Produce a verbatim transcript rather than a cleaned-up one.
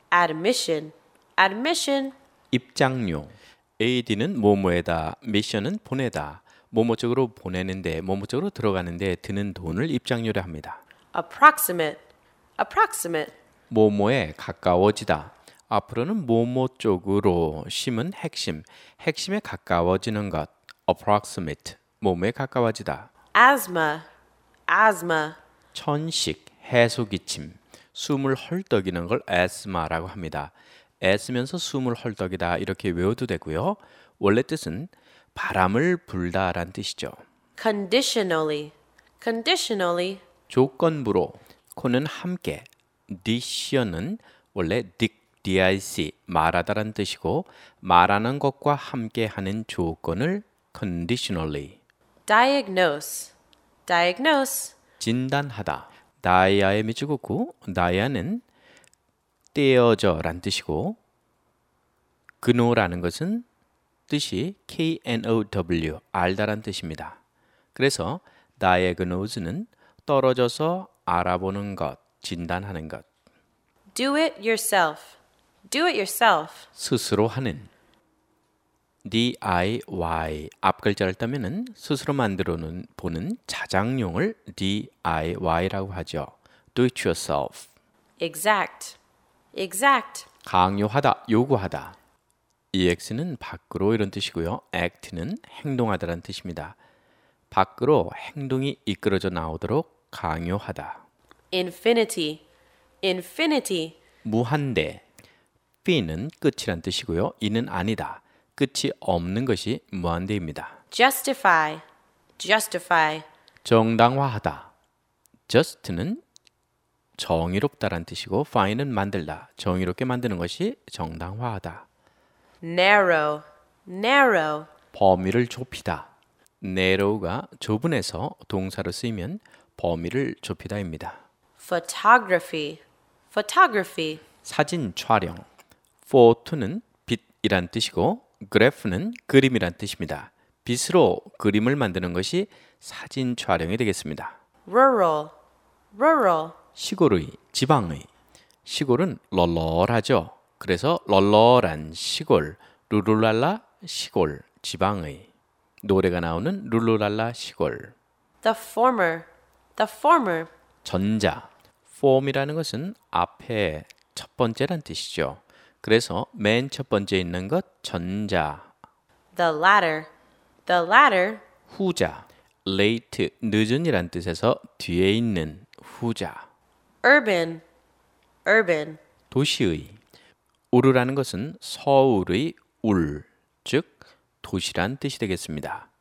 admission, admission. 입장료. 에이디는 뭐뭐에다, 미션은 보내다. 뭐뭐 쪽으로 보내는데, 뭐뭐 쪽으로 들어가는데 드는 돈을 입장료로 합니다. approximate, approximate. 뭐뭐에 가까워지다. 앞으로는 뭐뭐 쪽으로, 심은 핵심, 핵심에 가까워지는 것. approximate, 뭐뭐에 가까워지다. asthma, asthma. 천식, 해소기침, 숨을 헐떡이는 걸 asthma라고 합니다. 애쓰면서 숨을 헐떡이다 이렇게 외워도 되고요. 원래 뜻은 바람을 불다라는 뜻이죠. conditionally, conditionally. 조건부로, 코는 함께, diction은 원래 dic, dic, 말하다라는 뜻이고 말하는 것과 함께 하는 조건을 conditionally. diagnose, diagnose. 진단하다. 다이아의 미주국구, 다이아는 떼어져란 뜻이고 그노라는 것은 뜻이 K-N-O-W, 알다란 뜻입니다. 그래서 diagnose는 떨어져서 알아보는 것, 진단하는 것. do it yourself, do it yourself. 스스로 하는. 디아이와이, 앞 글자를 따면은 스스로 만들어 보는 자장용을 디아이와이라고 하죠. Do it yourself. exact, exact. 강요하다, 요구하다. ex는 밖으로 이런 뜻이고요. act는 행동하다라는 뜻입니다. 밖으로 행동이 이끌어져 나오도록 강요하다. infinity, infinity. 무한대. fin은 끝이란 뜻이고요. 이는 아니다. 끝이 없는 것이 무한대입니다. justify, justify. 정당화하다. just는 정의롭다란 뜻이고 fine은 만들다. 정의롭게 만드는 것이 정당화하다. narrow, narrow. 범위를 좁히다. narrow가 좁은에서 동사로 쓰이면 범위를 좁히다입니다. photography, photography. 사진 촬영. photo는 빛이란 뜻이고 graph는 그림이란 뜻입니다. 빛으로 그림을 만드는 것이 사진 촬영이 되겠습니다. rural, rural. 시골의, 지방의. 시골은 널널하죠. 그래서 널널한 시골, 룰루랄라 시골, 지방의. 노래가 나오는 룰루랄라 시골. the former, the former. 전자. form이라는 것은 앞에 첫 번째란 뜻이죠. 그래서 맨 첫 번째 있는 것 전자. the latter, the latter. 후자. late, 늦은이란 뜻에서 뒤에 있는 후자. urban, urban. 도시의. 우르라는 것은 서울의 울, 즉 도시란 뜻이 되겠습니다.